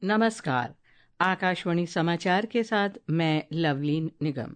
नमस्कार। आकाशवाणी समाचार के साथ मैं लवलीन निगम।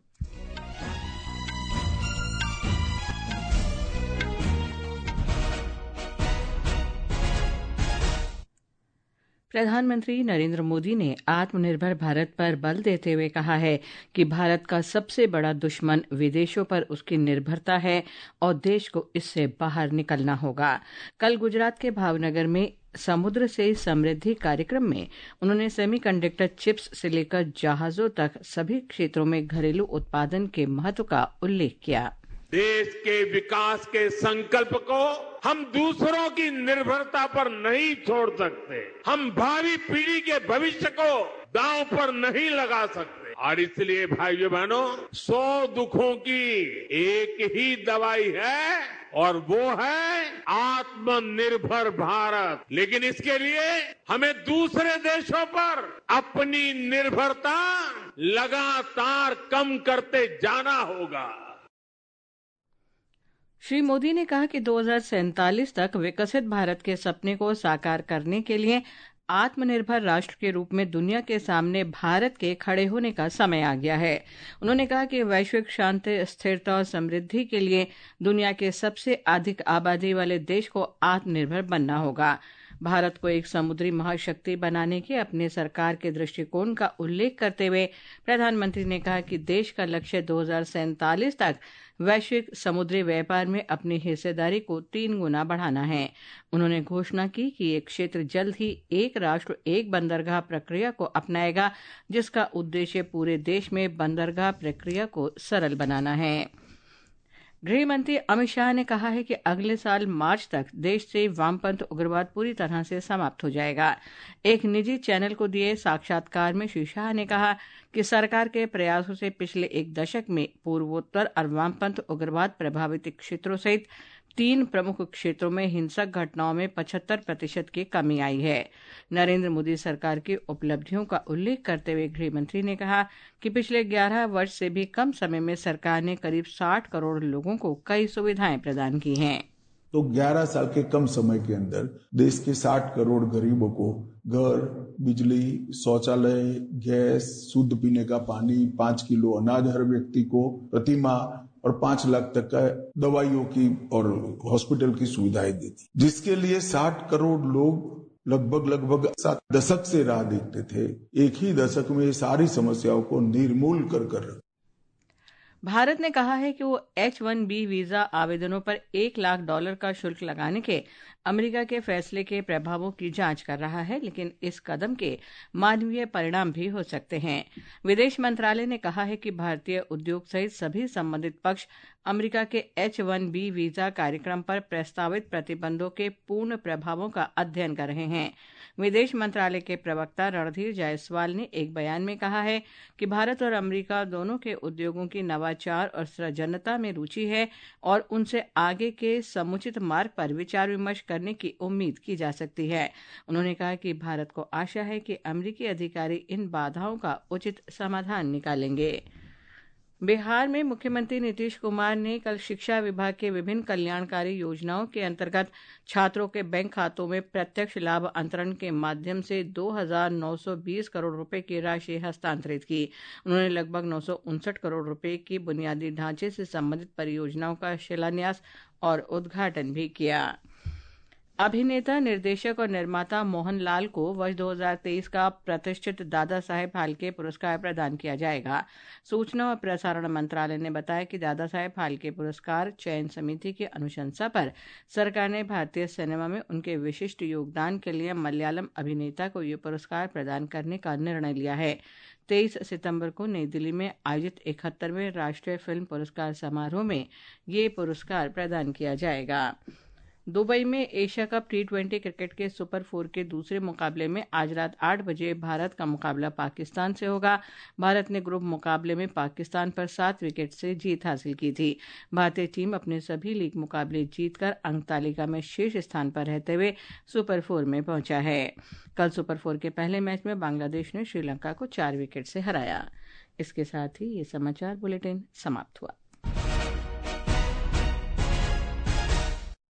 प्रधानमंत्री नरेंद्र मोदी ने आत्मनिर्भर भारत पर बल देते हुए कहा है कि भारत का सबसे बड़ा दुश्मन विदेशों पर उसकी निर्भरता है और देश को इससे बाहर निकलना होगा। कल गुजरात के भावनगर में समुद्र से समृद्धि कार्यक्रम में उन्होंने सेमीकंडक्टर चिप्स से लेकर जहाजों तक सभी क्षेत्रों में घरेलू उत्पादन के महत्व का उल्लेख किया। देश के विकास के संकल्प को हम दूसरों की निर्भरता पर नहीं छोड़ सकते। हम भावी पीढ़ी के भविष्य को दांव पर नहीं लगा सकते। और इसलिए भाइयों बहनों, 100 दुखों की एक ही दवाई है और वो है आत्मनिर्भर भारत। लेकिन इसके लिए हमें दूसरे देशों पर अपनी निर्भरता लगातार कम करते जाना होगा। श्री मोदी ने कहा कि 2047 तक विकसित भारत के सपने को साकार करने के लिए आत्मनिर्भर राष्ट्र के रूप में दुनिया के सामने भारत के खड़े होने का समय आ गया है। उन्होंने कहा कि वैश्विक शांति, स्थिरता और समृद्धि के लिए दुनिया के सबसे अधिक आबादी वाले देश को आत्मनिर्भर बनना होगा। भारत को एक समुद्री महाशक्ति बनाने के अपने सरकार के दृष्टिकोण का उल्लेख करते हुए प्रधानमंत्री ने कहा कि देश का लक्ष्य 2047 तक वैश्विक समुद्री व्यापार में अपनी हिस्सेदारी को 3 गुना बढ़ाना है। उन्होंने घोषणा की कि ये क्षेत्र जल्द ही एक राष्ट्र एक बंदरगाह प्रक्रिया को अपनाएगा, जिसका उद्देश्य पूरे देश में बंदरगाह प्रक्रिया को सरल बनाना है। गृह मंत्री अमित शाह ने कहा है कि अगले साल मार्च तक देश से वामपंथ उग्रवाद पूरी तरह से समाप्त हो जाएगा। एक निजी चैनल को दिए साक्षात्कार में श्री शाह ने कहा कि सरकार के प्रयासों से पिछले एक दशक में पूर्वोत्तर और वामपंथ उग्रवाद प्रभावित क्षेत्रों सहित 3 प्रमुख क्षेत्रों में हिंसक घटनाओं में 75% की कमी आई है। नरेंद्र मोदी सरकार की उपलब्धियों का उल्लेख करते हुए गृह मंत्री ने कहा कि पिछले 11 वर्ष से भी कम समय में सरकार ने करीब 60 करोड़ लोगों को कई सुविधाएं प्रदान की हैं। तो 11 साल के कम समय के अंदर देश के 60 करोड़ गरीबों को घर, बिजली, शौचालय, गैस, शुद्ध पीने का पानी, 5 किलो अनाज हर व्यक्ति को प्रति माह और 5 लाख तक का दवाइयों की और हॉस्पिटल की सुविधाएं दी थी, जिसके लिए 60 करोड़ लोग लगभग 7 दशक से राह देखते थे। एक ही दशक में ये सारी समस्याओं को निर्मूल कर भारत ने कहा है कि वो H-1B वीजा आवेदनों पर $1 लाख का शुल्क लगाने के अमेरिका के फैसले के प्रभावों की जांच कर रहा है, लेकिन इस कदम के मानवीय परिणाम भी हो सकते हैं। विदेश मंत्रालय ने कहा है कि भारतीय उद्योग सहित सभी संबंधित पक्ष अमेरिका के H-1B वीजा कार्यक्रम पर प्रस्तावित प्रतिबंधों के पूर्ण प्रभावों का अध्ययन कर रहे हैं। विदेश मंत्रालय के प्रवक्ता रणधीर जायसवाल ने एक बयान में कहा है कि भारत और अमेरिका दोनों के उद्योगों की नवाचार और सृजनता में रुचि है और उनसे आगे के समुचित मार्ग पर विचार विमर्श करने की उम्मीद की जा सकती है। उन्होंने कहा कि भारत को आशा है कि अमेरिकी अधिकारी इन बाधाओं का उचित समाधान निकालेंगे। बिहार में मुख्यमंत्री नीतीश कुमार ने कल शिक्षा विभाग के विभिन्न कल्याणकारी योजनाओं के अंतर्गत छात्रों के बैंक खातों में प्रत्यक्ष लाभ अंतरण के माध्यम से 2,920 करोड़ रुपए की राशि हस्तांतरित की। उन्होंने लगभग 959 करोड़ रुपए की बुनियादी ढांचे से संबंधित परियोजनाओं का शिलान्यास और उद्घाटन भी किया। अभिनेता, निर्देशक और निर्माता मोहनलाल को वर्ष 2023 का प्रतिष्ठित दादा साहेब फाल्के पुरस्कार प्रदान किया जाएगा। सूचना और प्रसारण मंत्रालय ने बताया कि दादा साहेब फाल्के पुरस्कार चयन समिति की अनुशंसा पर सरकार ने भारतीय सिनेमा में उनके विशिष्ट योगदान के लिए मलयालम अभिनेता को ये पुरस्कार प्रदान करने का निर्णय लिया है। 23 सितंबर को नई दिल्ली में आयोजित 71वें राष्ट्रीय फिल्म पुरस्कार समारोह में ये पुरस्कार प्रदान किया जाएगा। दुबई में एशिया कप T20 क्रिकेट के सुपर 4 के दूसरे मुकाबले में आज रात 8 बजे भारत का मुकाबला पाकिस्तान से होगा। भारत ने ग्रुप मुकाबले में पाकिस्तान पर 7 विकेट से जीत हासिल की थी। भारतीय टीम अपने सभी लीग मुकाबले जीतकर अंक तालिका में शीर्ष स्थान पर रहते हुए सुपर 4 में पहुंचा है। कल सुपर 4 के पहले मैच में बांग्लादेश ने श्रीलंका को 4 विकेट से हराया। इसके साथ ही ये समाचार बुलेटिन समाप्त हुआ।